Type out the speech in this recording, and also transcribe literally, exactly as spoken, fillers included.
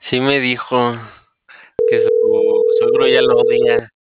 Sí me dijo que su suegro ya lo odia.